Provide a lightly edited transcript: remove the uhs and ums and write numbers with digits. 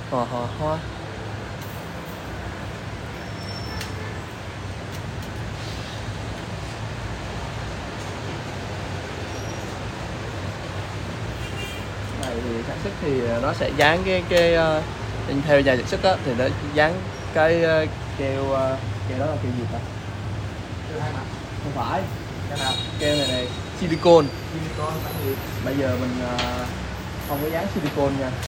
hoa. Này thì sản xuất thì nó sẽ dán cái theo nhà sản xuất á, thì nó dán cái keo keo đó là keo gì ta? Keo hai mặt. Không phải, Cái nào? keo này silicone. Silicon phải gì? Bây giờ mình không có dán silicone nha,